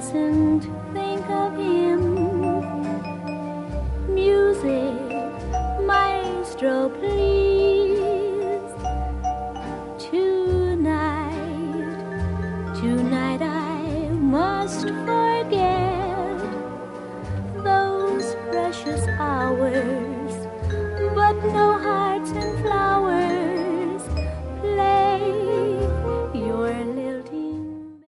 mustn't think of him. Music, maestro, please. Tonight I must forget those precious hours, but no hearts and flowers